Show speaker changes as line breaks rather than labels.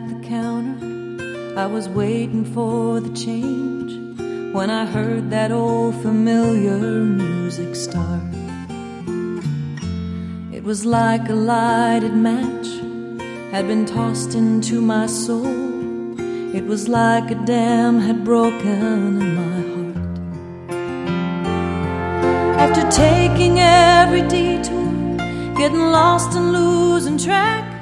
the counter, I was waiting for the change when I heard that old familiar music start. It was like a lighted match had been tossed into my soul. It was like a dam had broken in my heart. After taking every detour, getting lost and losing track,